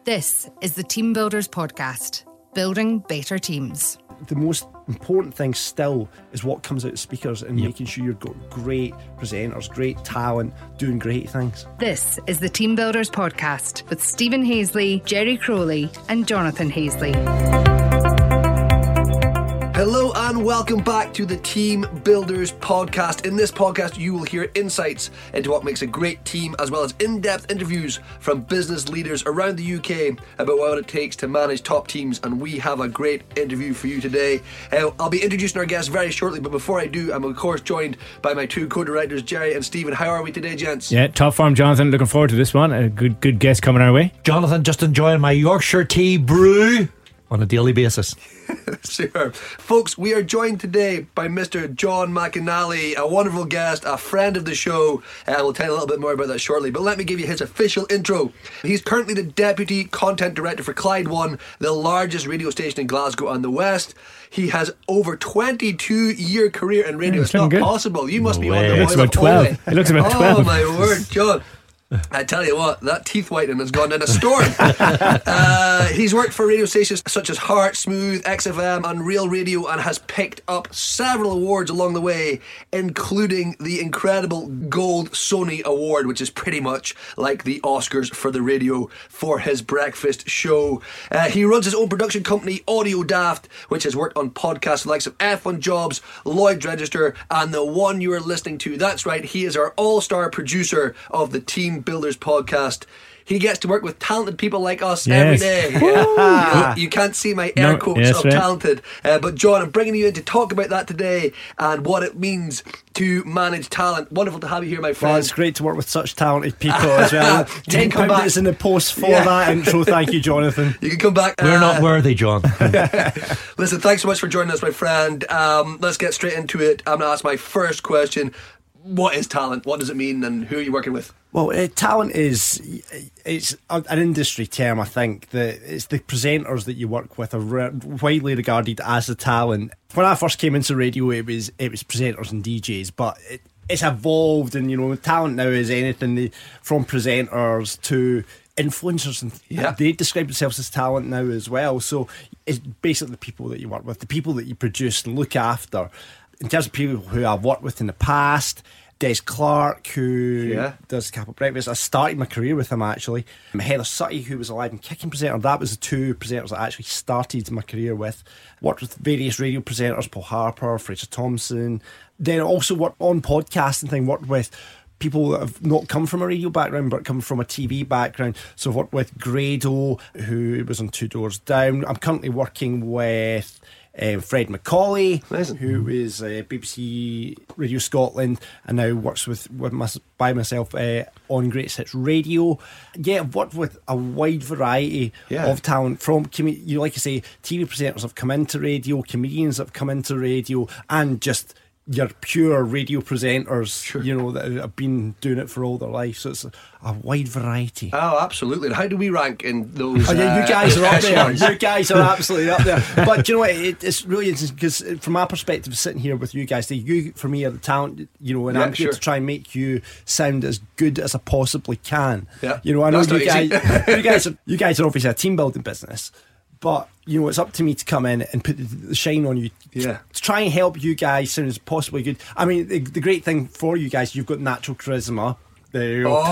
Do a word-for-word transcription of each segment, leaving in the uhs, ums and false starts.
This is the Team Builders Podcast, building better teams. The most important thing still is what comes out of speakers and yep. making sure you've got great presenters, great talent, doing great things. This is the Team Builders Podcast with Stephen Hazley, Jerry Crowley and Jonathan Hazley. Hello and welcome back to the Team Builders Podcast. In this podcast, you will hear insights into what makes a great team, as well as in-depth interviews from business leaders around the U K about what it takes to manage top teams. And we have a great interview for you today. Uh, I'll be introducing our guests very shortly, but before I do, I'm of course joined by my two co-directors, Jerry and Stephen. How are we today, gents? Yeah, top form, Jonathan. Looking forward to this one. A good, good guest coming our way. Jonathan, just enjoying my Yorkshire tea brew on a daily basis. Sure. Folks, we are joined today by Mister John McAnally, a wonderful guest, a friend of the show. Uh, we'll tell you a little bit more about that shortly, but let me give you his official intro. He's currently the Deputy Content Director for Clyde One, the largest radio station in Glasgow and the West. He has over twenty-two year career in radio. Yeah, it's not good. possible. You must No be way. on the It looks boil about of twelve. oil. It looks about twelve. Oh my word, John. I tell you what, that teeth whitening has gone in a storm. uh, he's worked for radio stations such as Heart, Smooth, X F M and Real Radio, and has picked up several awards along the way, including the incredible Gold Sony Award, which is pretty much like the Oscars for the radio, for his breakfast show. Uh, he runs his own production company, Audio Daft, which has worked on podcasts the likes of F one Jobs, Lloyd's Register, and the one you are listening to. That's right, he is our all-star producer of the Team Builders Podcast. He gets to work with talented people like us yes. every day. Yeah. you, you can't see my air No, quotes yes, of right. talented. Uh, but John, I'm bringing you in to talk about that today and what it means to manage talent. Wonderful to have you here, my friend. Well, it's great to work with such talented people as well. Ten come back. minutes in the post for Yeah. that intro. Thank you, Jonathan. You can come back. We're uh, not worthy, John. Listen, thanks so much for joining us, my friend. Um, let's get straight into it. I'm going to ask my first question. What is talent? What does it mean, and who are you working with? Well, uh, talent is it's a, an industry term. I think that it's the presenters that you work with are re- widely regarded as the talent. When I first came into radio, it was it was presenters and D Js, but it, it's evolved, and you know, talent now is anything the, from presenters to influencers, and yeah. they describe themselves as talent now as well. So it's basically the people that you work with, the people that you produce and look after. In terms of people who I've worked with in the past, Des Clark, who yeah. does Capital Breakfast. I started my career with him, actually. Heather Sutty, who was a live and kicking presenter. That was the two presenters I actually started my career with. Worked with various radio presenters, Paul Harper, Fraser Thompson. Then also worked on podcasts and thing. Worked with people that have not come from a radio background but come from a T V background. So I've worked with Grado, who was on Two Doors Down. I'm currently working with Um, Fred Macaulay, Amazing. who is uh, B B C Radio Scotland and now works with, with my, by myself uh, on Greatest Hits Radio. Yeah, I've worked with a wide variety Yeah. of talent from, com- you like I say, T V presenters have come into radio, comedians have come into radio, and just your pure radio presenters, Sure. you know, that have been doing it for all their life. So it's a, a wide variety. Oh, absolutely. And how do we rank in those? Oh, yeah, you uh, guys are up there. echelons? You guys are absolutely up there. But do you know what? It, it's really interesting because, from my perspective, sitting here with you guys, you for me are the talent. You know, and Yeah, I'm here sure. to try and make you sound as good as I possibly can. Yeah. You know, I know That's you not guys. easy. you guys are you guys are obviously a team building business, but you know, it's up to me to come in and put the, the shine on you. Yeah. To try and help you guys sound as possibly good. I mean, the, the great thing for you guys, you've got natural charisma. There you go.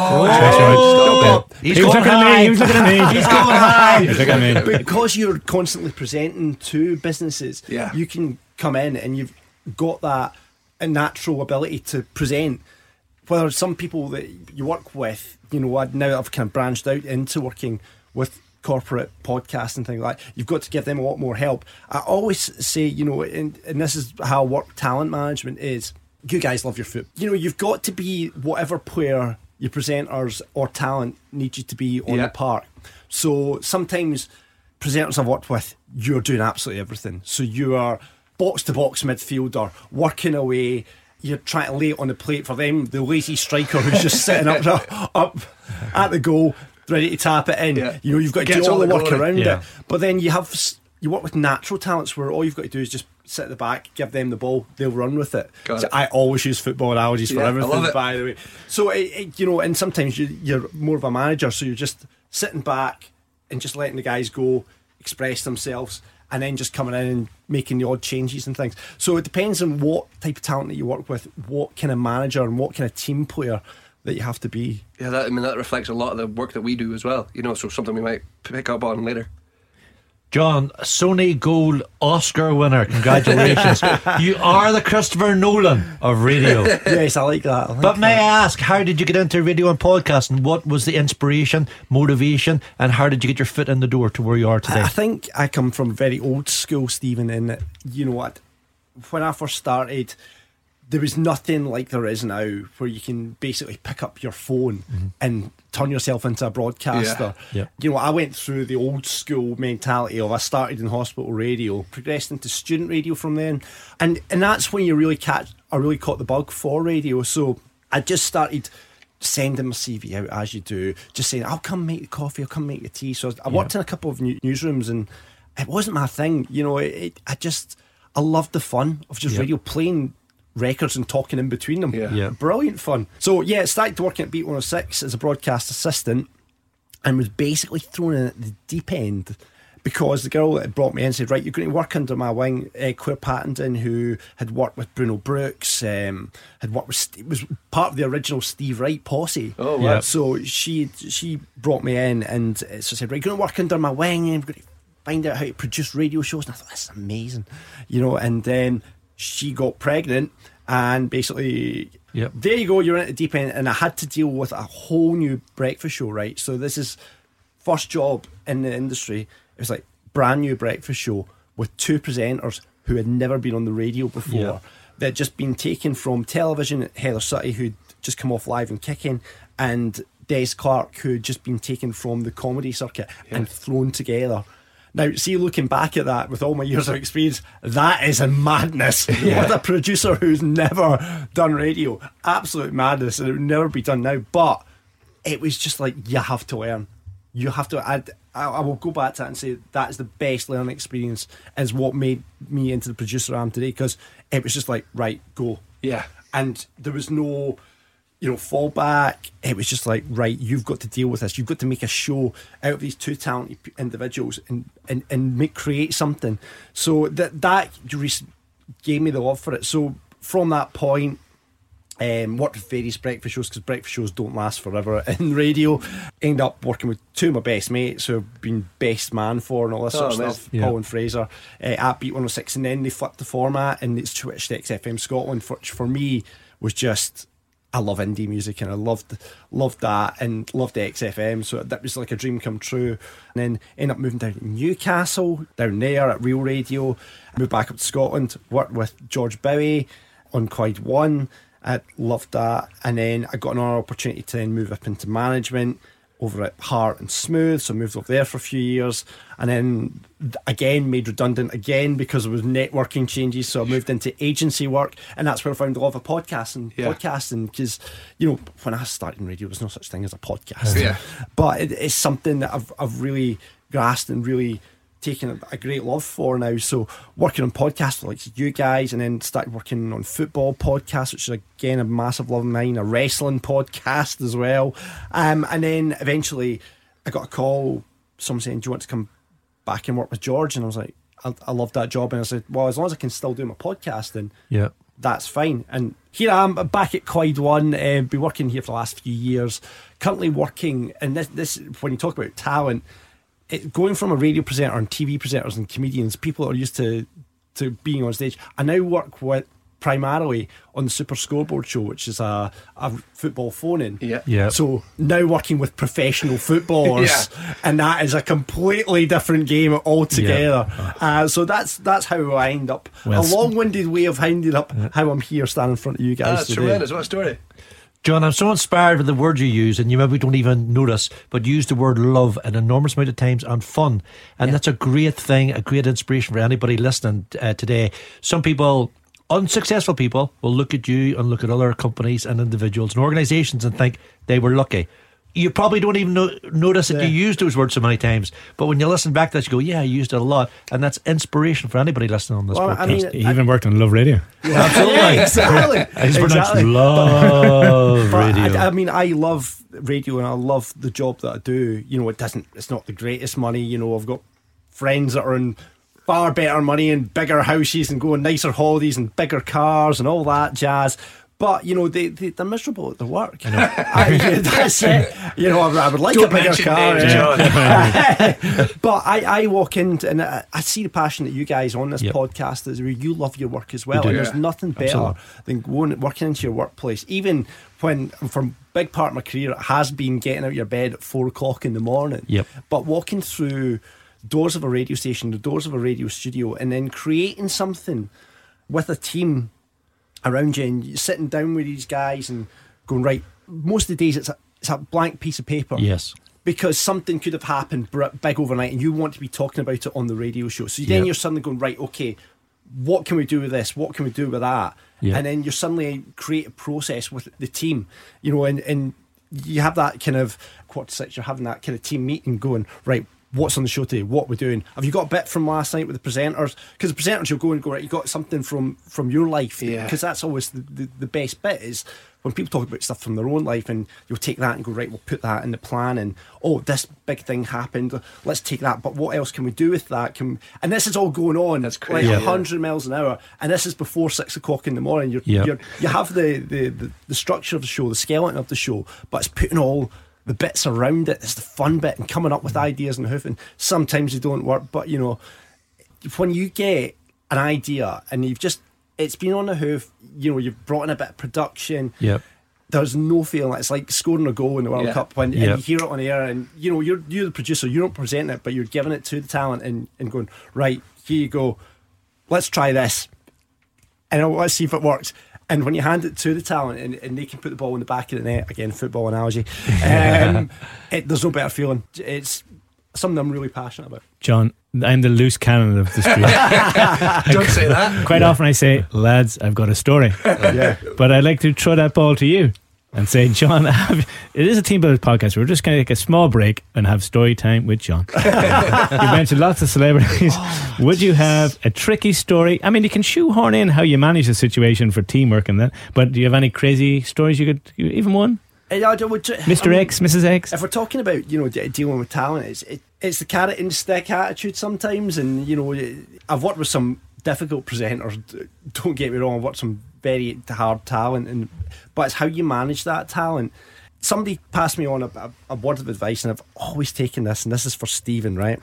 Oh, He's He was going looking at high. me. He was looking at me. He's going high. He was looking at me. Because you're constantly presenting to businesses, Yeah. you can come in and you've got that a natural ability to present. Whether some people that you work with, you know, I- now I've kind of branched out into working with corporate podcasts and things like that, you've got to give them a lot more help. I always say, you know, and, and this is how work talent management is, you guys love your foot. You know, you've got to be whatever player your presenters or talent need you to be on Yeah. the park. So sometimes presenters I've worked with, you're doing absolutely everything. So you are box to box midfielder, working away. You're trying to lay it on the plate for them, the lazy striker who's just sitting up up at the goal, ready to tap it in. Yeah. You know, you've got to Gets do all all the the work glory. around Yeah. it. But then you have s- you work with natural talents where all you've got to do is just sit at the back, give them the ball, they'll run with it. Got So it. I always use football analogies for Yeah, I everything, love it. by the way. So it, it, you know, and sometimes you, you're more of a manager, so you're just sitting back and just letting the guys go, express themselves, and then just coming in and making the odd changes and things. So it depends on what type of talent that you work with, what kind of manager and what kind of team player that you have to be. Yeah, that, I mean, that reflects a lot of the work that we do as well, you know, so something we might pick up on later. John, Sony Gold Oscar winner, congratulations. You are the Christopher Nolan of radio. Yes, I like that. I like But may that. I ask, how did you get into radio and podcasting? What was the inspiration, motivation, and how did you get your foot in the door to where you are today? I think I come from very old school, Stephen, in that, you know what, when I first started, there was nothing like there is now where you can basically pick up your phone mm-hmm. and turn yourself into a broadcaster. Yeah. Yeah. You know, I went through the old school mentality of I started in hospital radio, progressed into student radio from then, and and that's when you really catch, I really caught the bug for radio. So I just started sending my C V out as you do, just saying, I'll come make the coffee, I'll come make the tea. So I worked yeah. in a couple of new- newsrooms and it wasn't my thing. You know, it, it, I just, I loved the fun of just yeah. radio, playing records and talking in between them. Yeah. Yeah. Brilliant fun. So yeah, started working at Beat one oh six as a broadcast assistant and was basically thrown in at the deep end because the girl that brought me in said, right, you're going to work under my wing. uh, Claire Pattenden, who had worked with Bruno Brooks, um, had worked with St- was part of the original Steve Wright posse. Oh wow. Yeah. So she she brought me in and uh, so said, right, you're going to work under my wing and we're going to find out how to produce radio shows. And I thought, this is amazing, you know. And then she got pregnant and basically yep. there you go, you're in at the deep end. And I had to deal with a whole new breakfast show, right? So this is first job in the industry. It was like brand new breakfast show with two presenters who had never been on the radio before. Yeah. They'd just been taken from television. Heather Sutty, who'd just come off Live and Kicking, and Des Clark, who'd just been taken from the comedy circuit yeah. and thrown together. Now, see, looking back at that with all my years of experience, that is a madness. Yeah. With a producer who's never done radio, absolute madness, and it would never be done now. But it was just like, you have to learn. You have to. I'd, I, I will go back to that and say that is the best learning experience, is what made me into the producer I am today, because it was just like, right, go. Yeah. And there was no, you know, fallback. It was just like, right, you've got to deal with this. You've got to make a show out of these two talented individuals and and, and make create something. So that that gave me the love for it. So from that point, um, worked with various breakfast shows, because breakfast shows don't last forever in radio. Ended up working with two of my best mates who I've been best man for and all this Oh, sort of nice. stuff, Yeah. Paul and Fraser, uh, at Beat one oh six, and then they flipped the format and it's switched to X F M Scotland, which for me was just, I love indie music and I loved loved that and loved X F M, so that was like a dream come true. And then ended up moving down to Newcastle, down there at Real Radio. Moved back up to Scotland, worked with George Bowie on Clyde One. I loved that, and then I got another opportunity to then move up into management over at Heart and Smooth, so I moved up there for a few years, and then again made redundant again because there was networking changes, so I moved into agency work, and that's where I found the love of podcasting. Yeah. Podcasting, because you know, when I started in radio, there's no such thing as a podcast, Yeah. but it, it's something that I've I've really grasped and really taken a, a great love for now. So working on podcasts like you guys, and then started working on football podcasts, which is again a massive love of mine, a wrestling podcast as well, um, and then eventually I got a call, someone saying, do you want to come back and work with George? And I was like, I, I love that job, and I said, well, as long as I can still do my podcasting, Yeah. that's fine. And here I am back at Clyde One, uh, been working here for the last few years, currently working, and this, this when you talk about talent, it, going from a radio presenter and T V presenters and comedians, people that are used to to being on stage, I now work with primarily on the Super Scoreboard show, which is a, a football phone-in. Yeah. Yeah. So now working with professional footballers, Yeah. and that is a completely different game altogether. Yeah. Uh, so that's that's how I end up. Well, a long-winded way of ending up how I'm here standing in front of you Ah, guys that's today. tremendous. What a story. John, I'm so inspired with the word you use, and you maybe don't even notice, but you use the word love an enormous amount of times, and fun. And Yeah. that's a great thing, a great inspiration for anybody listening uh, today. Some people, unsuccessful people, will look at you and look at other companies and individuals and organisations and think they were lucky. you probably don't even know, notice that yeah. you use those words so many times, but when you listen back to that, you go, yeah, I used it a lot, and that's inspiration for anybody listening on this well, podcast. I mean, he even worked on Love Radio. Yeah, absolutely. Yeah, exactly. He's pronounced exactly. Love but, Radio. But I, I mean, I love radio and I love the job that I do. You know, it doesn't, it's not the greatest money. You know, I've got friends that are in far better money and bigger houses and go on nicer holidays and bigger cars and all that jazz. But, you know, they, they, they're miserable at their work. You know? I, yeah, that's it. You know, I, I would like Don't a bigger car. Names, yeah. But I, I walk in and I, I see the passion that you guys on this yep. podcast is where you love your work as well. And there's yeah. nothing better Absolutely. than going working into your workplace. Even when, for a big part of my career, it has been getting out of your bed at four o'clock in the morning. Yep. But walking through doors of a radio station, the doors of a radio studio, and then creating something with a team around you, and you're sitting down with these guys and going, right, most of the days it's a, it's a blank piece of paper. Yes. Because something could have happened big overnight and you want to be talking about it on the radio show. So then yep. you're suddenly going, right, okay, what can we do with this? What can we do with that? Yep. And then you're suddenly create a process with the team, you know, and, and you have that kind of quarter to six, you're having that kind of team meeting going, right, what's on the show today? What we're doing? Have you got a bit from last night with the presenters? Because the presenters, you'll go and go, right, you got something from from your life. Yeah. Because that's always the, the, the best bit is when people talk about stuff from their own life, and you'll take that and go, right, we'll put that in the plan, and oh, this big thing happened, let's take that, but what else can we do with that? Can we, and this is all going on. That's crazy. Like yeah. one hundred miles an hour, and this is before six o'clock in the morning. You're, yeah. you're you have the, the, the, the structure of the show, the skeleton of the show, but it's putting all the bits around it. It's the fun bit and coming up with ideas and hoofing. Sometimes they don't work, but you know, when you get an idea and you've just, it's been on the hoof, you know, you've brought in a bit of production. Yep. There's no feeling. It's like scoring a goal in the World Yeah. Cup when Yep. and you hear it on air, and you know, you're you're the producer, you're not presenting it, but you're giving it to the talent and, and going, right, here you go, let's try this and let's see if it works. And when you hand it to the talent and, and they can put the ball in the back of the net, again, football analogy, um, it, there's no better feeling. It's something I'm really passionate about. John, I'm the loose cannon of the street. Don't say that. Quite yeah. often I say, lads, I've got a story. Yeah. But I'd like to throw that ball to you and say, John, have, it is a Team Builders podcast. We're just going to take a small break and have story time with John. You mentioned lots of celebrities. Oh, Would you have a tricky story? I mean, you can shoehorn in how you manage the situation for teamwork and that, but do you have any crazy stories you could, even one? I would, Mister I mean, X, Missus X. If we're talking about, you know, dealing with talent, it's it, it's the carrot and stick attitude sometimes. And you know, I've worked with some difficult presenters. Don't get me wrong, I've worked with some very hard talent, and but it's how you manage that talent. Somebody passed me on a, a, a word of advice, and I've always taken this, and this is for Stephen, right?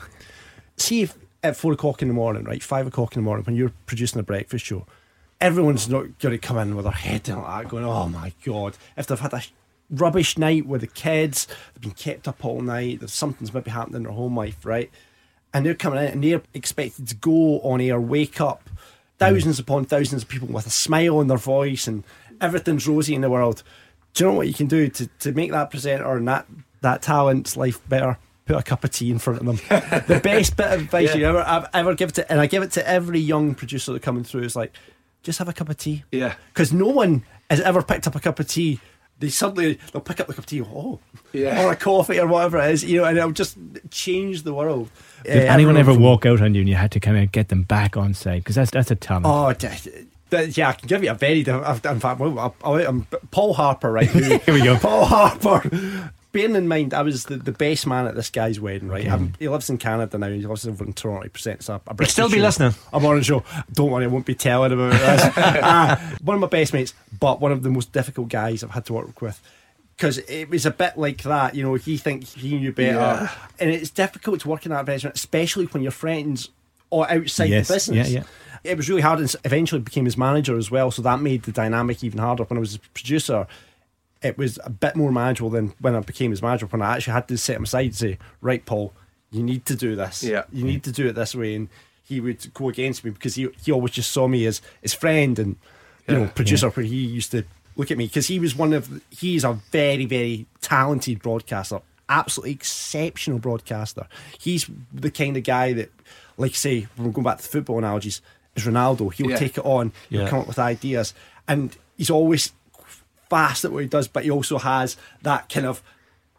See if at four o'clock in the morning, right, five o'clock in the morning, when you're producing a breakfast show, everyone's not going to come in with their head down like that, going, "Oh my God!" If they've had a rubbish night with the kids, they've been kept up all night, there's something's maybe happened in their home life, right? And they're coming in and they're expected to go on air, wake up thousands mm. upon thousands of people with a smile on their voice and everything's rosy in the world. Do you know what you can do to, to make that presenter and that, that talent's life better? Put a cup of tea in front of them. The best bit of advice yeah. you ever I've ever give to, and I give it to every young producer that's coming through, is like, just have a cup of tea. Yeah. Because no one has ever picked up a cup of tea. They suddenly they'll pick up the cup of tea, oh, yeah. or a coffee or whatever it is, you know, and it'll just change the world. Did uh, anyone ever from, walk out on you and you had to kind of get them back on side? Because that's that's a talent. Oh, d- d- yeah, I can give you a very. In fact, well, I'm Paul Harper, right? Who, Here we go. Paul Harper. Bearing in mind, I was the, the best man at this guy's wedding, right? Okay. He lives in Canada now. He lives over in Toronto. He presents a, a British still be show. listening. I'm on a show. Don't worry, I won't be telling about this. uh, one of my best mates, but one of the most difficult guys I've had to work with. Because it was a bit like that, you know, he thinks he knew better. Yeah. And it's difficult to work in that environment, especially when your friends are outside yes. the business. Yeah, yeah. It was really hard, and eventually became his manager as well, so that made the dynamic even harder. When I was a producer, it was a bit more manageable than when I became his manager, when I actually had to set him aside and say, right, Paul, you need to do this. Yeah. You need to do it this way. And he would go against me because he, he always just saw me as his friend and, you yeah. know, producer, yeah. where he used to look at me, because he was one of, he's a very, very talented broadcaster, absolutely exceptional broadcaster. He's the kind of guy that, like say, when we're going back to the football analogies, is Ronaldo. He'll yeah. take it on, he'll yeah. come up with ideas, and he's always fast at what he does, but he also has that kind of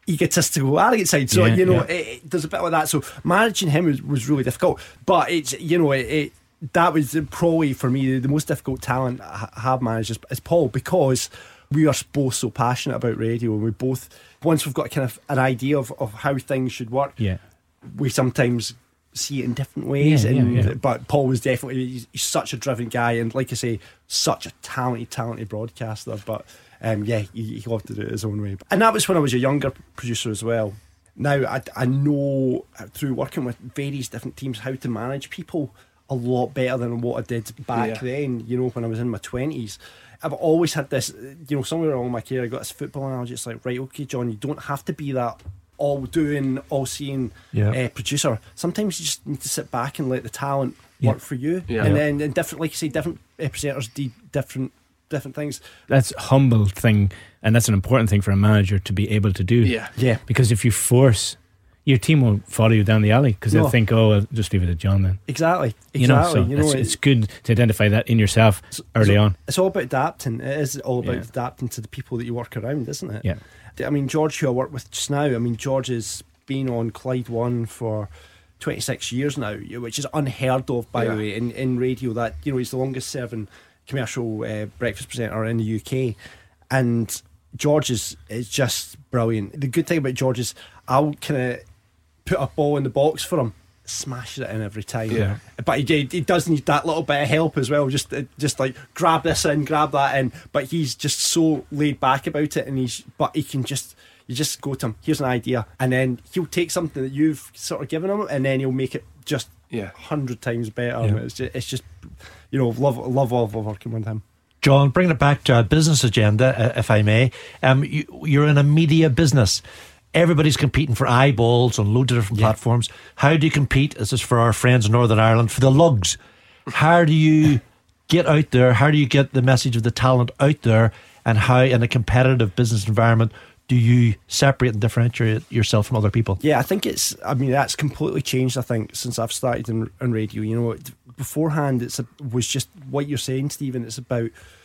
egotistical, arrogant side. So Yeah, you know, yeah. it, it, there's a bit like that. So managing him was, was really difficult. But it's you know, it, it that was probably for me the, the most difficult talent I ha- have managed is, is Paul, because we are both so passionate about radio, and we both, once we've got kind of an idea of, of how things should work, Yeah. we sometimes see it in different ways. Yeah, and yeah, yeah. But Paul was definitely he's, he's such a driven guy, and like I say, such a talented, talented broadcaster. But um, yeah, he, he loved to do it his own way. And that was when I was a younger producer as well. Now I, I know through working with various different teams how to manage people a lot better than what I did back Yeah. then. You know, when I was in my twenties. I've always had this, you know, somewhere along my career I got this football analogy. It's like, right, okay, John, you don't have to be that all doing, all seeing Yeah. uh, producer. Sometimes you just need to sit back and let the talent Yeah. work for you. Yeah. And Yeah. then and different, like you say, different uh, presenters do different different things. That's a humble thing, and that's an important thing for a manager to be able to do. Yeah. Yeah. Because if you force, your team will follow you down the alley because No. they'll think, oh, I'll just leave it to John then. Exactly. You know, Exactly. so You know, it's, it- it's good to identify that in yourself early so on. It's all about adapting. It is all about Yeah. adapting to the people that you work around, isn't it? Yeah. I mean, George, who I work with just now, I mean, George has been on Clyde One for twenty-six years now, which is unheard of, by Yeah. the way, in, in radio. That, you know, he's the longest serving commercial uh, breakfast presenter in the U K. And George is, is just brilliant. The good thing about George is I'll kind of put a ball in the box for him, smashes it in every time. Yeah. But he, he does need that little bit of help as well. Just just like grab this in, grab that in. But he's just so laid back about it, and he's but he can just you just go to him. Here's an idea, and then he'll take something that you've sort of given him, and then he'll make it just Yeah. a hundred times better. Yeah. It's just, it's just you know love love love working with him. John, bringing it back to a business agenda, uh, if I may. Um, you, you're in a media business. Everybody's competing for eyeballs on loads of different Yeah. platforms. How do you compete? This is for our friends in Northern Ireland, for the lugs. How do you get out there? How do you get the message of the talent out there? And how, in a competitive business environment, do you separate and differentiate yourself from other people? Yeah, I think it's. I mean, that's completely changed. I think since I've started in, in radio. You know, beforehand it's a, was just what you're saying, Stephen. It's about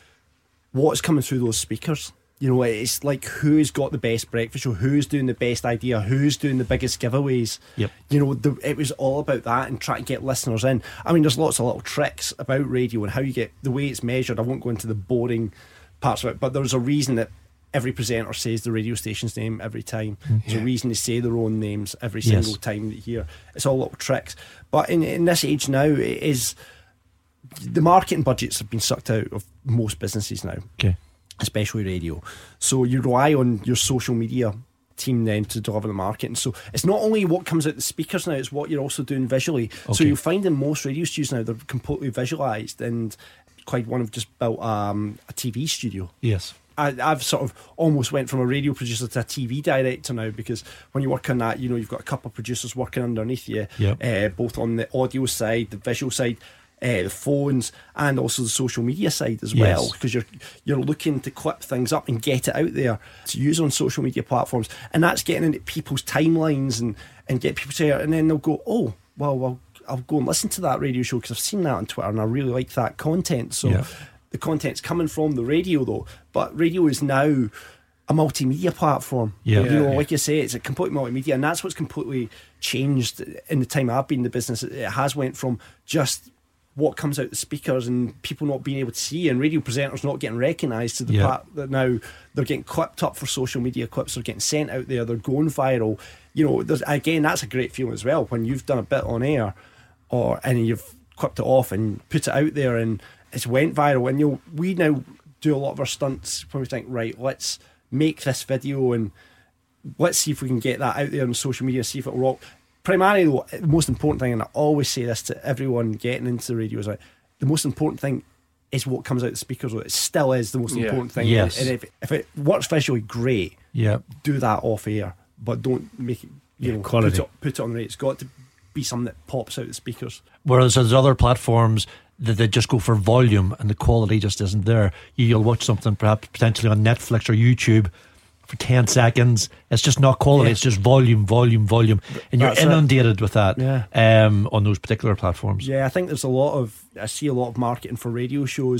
what's coming through those speakers. You know, it's like who's got the best breakfast show, who's doing the best idea, who's doing the biggest giveaways. Yep. You know, the, it was all about that and trying to get listeners in. I mean, there's lots of little tricks about radio and how you get the way it's measured. I won't go into the boring parts of it, but there's a reason that every presenter says the radio station's name every time. There's a reason they say their own names every Yes. single time that you hear. It's all little tricks. But in, in this age now, it is the marketing budgets have been sucked out of most businesses now, Okay. especially radio. So you rely on your social media team then to deliver the marketing. So it's not only what comes out the speakers now, it's what you're also doing visually. So Okay. you'll find in most radio studios now, they're completely visualised, and Clyde One have just built um, a T V studio. Yes. I, I've sort of almost went from a radio producer to a T V director now, because when you work on that, you know, you've got a couple of producers working underneath you, Yep. uh, both on the audio side, the visual side, uh, the phones, and also the social media side as well, Yes. because you're you're looking to clip things up and get it out there to use on social media platforms, and that's getting into people's timelines and and get people to hear it, and then they'll go, oh, well, well, I'll go and listen to that radio show because I've seen that on Twitter and I really like that content. So Yeah. the content's coming from the radio though, but radio is now a multimedia platform. Yeah. You know, Yeah. like you say, it's a complete multimedia, and that's what's completely changed in the time I've been in the business. It has went from just what comes out the speakers and people not being able to see, and radio presenters not getting recognised, to the Yeah. part that now they're getting clipped up for social media clips, they're getting sent out there, they're going viral. You know, there's, again, that's a great feeling as well when you've done a bit on air, or and you've clipped it off and put it out there and it's went viral. And you know, we now do a lot of our stunts when we think, right, let's make this video and let's see if we can get that out there on social media, see if it'll rock. Primarily though, the most important thing, and I always say this to everyone getting into the radio, is like, the most important thing is what comes out the speakers. It still is the most Yeah. important thing. Yes. And if, if it works visually, great, Yeah. do that off air, but don't make it, you Yeah, know, quality. Put it, put it on the radio. It's got to be something that pops out the speakers. Whereas there's other platforms that they just go for volume and the quality just isn't there. You'll watch something perhaps potentially on Netflix or YouTube for ten seconds. It's just not quality. Yeah. It's just volume, volume, volume. And you're That's it. inundated with that Yeah. um, on those particular platforms. Yeah, I think there's a lot of, I see a lot of marketing for radio shows,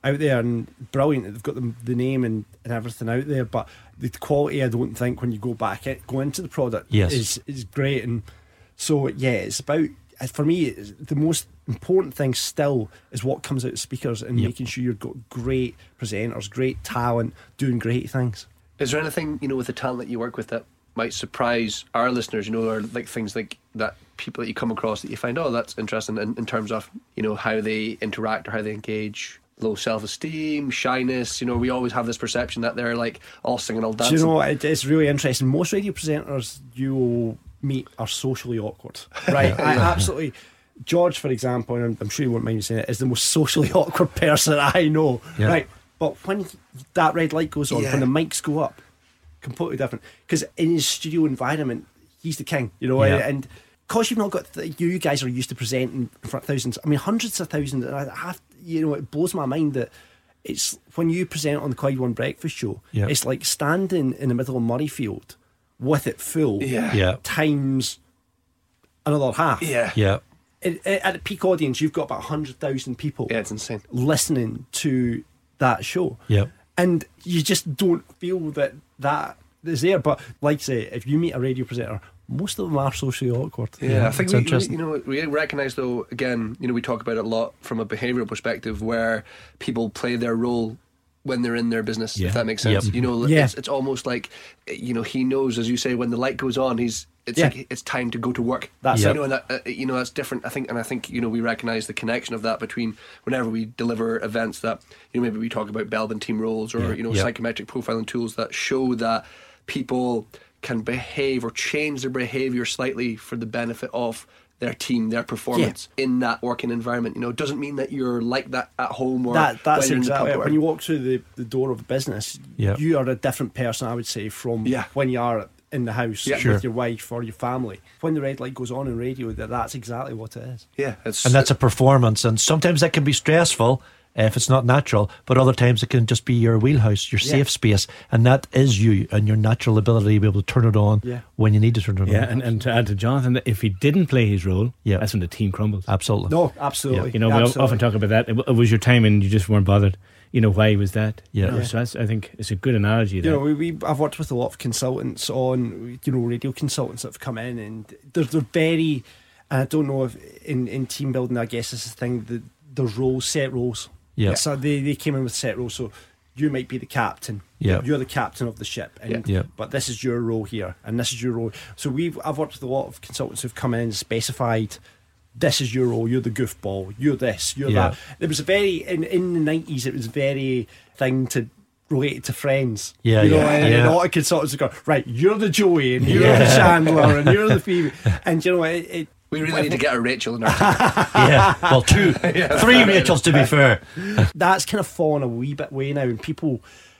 out there and brilliant. They've got the, the name and, and everything out there, but the quality, I don't think, when you go back it, go into the product, Yes. is is great. And so yeah, it's about, for me, it's, the most important thing still is what comes out of speakers and Yep. making sure you've got great presenters, great talent, doing great things. Is there anything, you know, with the talent that you work with that might surprise our listeners, you know, or like things like that, people that you come across that you find, oh, that's interesting in, in terms of, you know, how they interact or how they engage? Low self-esteem, shyness, you know, we always have this perception that they're like all singing, all dancing. Do you know what? It, it's really interesting. Most radio presenters you will meet are socially awkward, right? I absolutely. George, for example, and I'm, I'm sure you won't mind me saying it, is the most socially awkward person I know, Yeah. right? But when he, that red light goes on, Yeah. when the mics go up, completely different. Because in his studio environment, he's the king, you know. Yeah. And because you've not got, th- you guys are used to presenting in front of thousands. I mean, hundreds of thousands. And I have, you know, it blows my mind that it's when you present on the Clyde One Breakfast Show, Yeah. it's like standing in the middle of Murrayfield with it full, Yeah. Yeah. times another half. Yeah. Yeah. It, it, at the peak audience, you've got about one hundred thousand people Yeah, it's insane. listening to that show. Yeah. And you just don't feel that that is there. But like I say, if you meet a radio presenter, most of them are socially awkward. Yeah, I think it's we, we, interesting. you know, we recognise though, again, you know, we talk about it a lot from a behavioural perspective where people play their role when they're in their business, Yeah. if that makes sense. Yep. You know, Yeah. it's, it's almost like, you know, he knows, as you say, when the light goes on, he's it's Yeah. like it's time to go to work. That's you it. know, and that, uh, you know, that's different. I think, and I think, you know, we recognise the connection of that between whenever we deliver events that, you know, maybe we talk about Belbin team roles or Yeah. you know, Yeah. psychometric profiling tools that show that people can behave or change their behaviour slightly for the benefit of their team, their performance in that working environment. You know, it doesn't mean that you're like that at home or That, that's when you're in the exactly pub it. or- When you walk through the, the door of a business, Yeah. you are a different person, I would say, from Yeah. when you are in the house Yeah. with Sure. your wife or your family. When the red light goes on in radio, that that's exactly what it is. Yeah, it's And that's a performance, and sometimes that can be stressful if it's not natural, but other times it can just be your wheelhouse, your Yeah. safe space, and that is you and your natural ability to be able to turn it on Yeah. when you need to turn it Yeah, on. and, and to add to Jonathan, that if he didn't play his role, Yeah. that's when the team crumbles. Absolutely. No, absolutely. You know, we absolutely. often talk about that. It, it was your time and you just weren't bothered. You know, why was that? Yeah. You know, Yeah. So that's, I think it's a good analogy You there. know, we, we I've worked with a lot of consultants on, you know, radio consultants that have come in, and they're, they're very, and I don't know if in, in team building, I guess this is the thing, the, the roles, set roles. Yeah. So they, they came in with set roles. So you might be the captain. Yeah. You're the captain of the ship. And, Yeah. Yeah. But this is your role here, and this is your role. So we've I've worked with a lot of consultants who've come in and specified, this is your role, you're the goofball, you're this, you're Yeah. that. It was a very, in, in the nineties, it was very thing to relate it to Friends. Yeah, you know, yeah, and, and yeah. a lot of consultants would go, right, you're the Joey, and you're the Yeah. Chandler, and you're the Phoebe. And you know, it, it we really need to get a Rachel in our team. Yeah. Well, two, three Rachels to be fair. that's kind of fallen a wee bit away now, and people,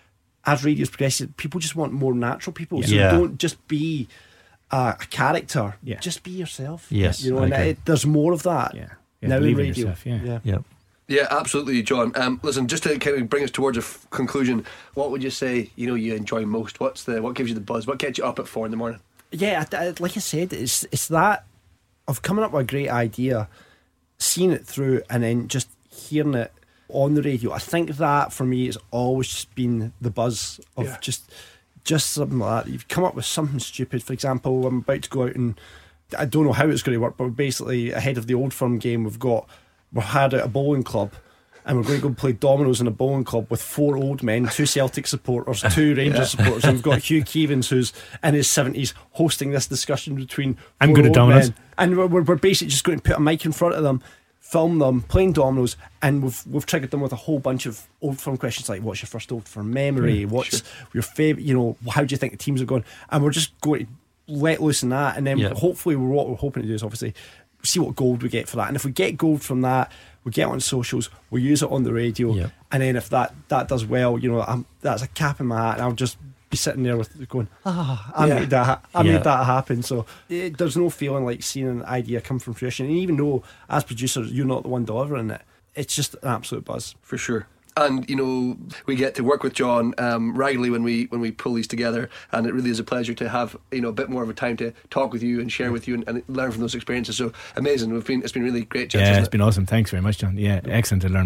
as radio's progressing, people just want more natural people. So Yeah. don't just be a, a character. Yeah. Just be yourself. Yes, you know, I and agree. it, there's more of that. Yeah. Yeah, now in believe in radio. yourself, yeah. Yeah. Yeah, absolutely, John. Um, listen, just to kind of bring us towards a f- conclusion, what would you say, you know, you enjoy most? What's the what gives you the buzz? What gets you up at four in the morning? Yeah, I, I, like I said, it's it's that of coming up with a great idea, seeing it through, and then just hearing it on the radio. I think that for me has always just been the buzz of Yeah. just just something like that. You've come up with something stupid. For example, I'm about to go out and I don't know how it's going to work, but basically ahead of the Old Firm game, we've got we've had out a bowling club. And we're going to go play dominoes in a bowling club with four old men, two Celtic supporters, two Rangers supporters, and we've got Hugh Keevins, who's in his seventies, hosting this discussion between I'm four good at old dominoes. men. And we're, we're basically just going to put a mic in front of them, film them playing dominoes, and we've we've triggered them with a whole bunch of Old Firm questions like, what's your first Old Firm memory? What's your favourite, you know, how do you think the teams are going? And we're just going to let loose in that, and then Yeah. hopefully we're, what we're hoping to do is obviously see what gold we get for that. And if we get gold from that, we get on socials, we use it on the radio, Yeah. and then if that, that does well, you know, I'm, that's a cap in my hat, and I'll just be sitting there with going, ah, I Yeah. made that, ha- I Yeah. made that happen. So it, there's no feeling like seeing an idea come from fruition, and even though as producers you're not the one delivering it, it's just an absolute buzz. For sure. And you know, we get to work with John um, regularly when we when we pull these together, and it really is a pleasure to have you know a bit more of a time to talk with you and share with you and, and learn from those experiences. So amazing! We've been it's been really great. Chat, Yeah, hasn't it's it? been awesome. Thanks very much, John. Yeah, excellent to learn more.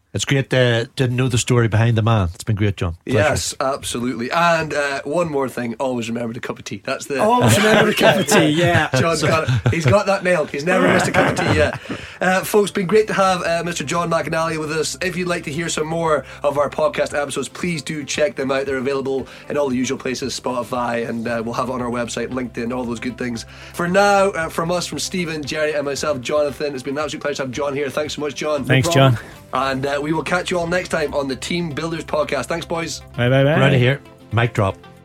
It's great to, to know the story behind the man. It's been great, John. Pleasure. Yes, absolutely. And uh, one more thing, always remember the cup of tea. That's the Always remember the cup of tea, yeah. John's got it. He's got that nailed. He's never missed a cup of tea yet. Uh, folks, been great to have uh, Mister John McAnally with us. If you'd like to hear some more of our podcast episodes, please do check them out. They're available in all the usual places, Spotify, and uh, we'll have it on our website, LinkedIn, all those good things. For now, uh, from us, from Stephen, Jerry, and myself, Jonathan, it's been an absolute pleasure to have John here. Thanks so much, John. Thanks, no John. And uh, we will catch you all next time on the Team Builders Podcast. Thanks, boys. Bye, bye, bye. Right here. Mic drop.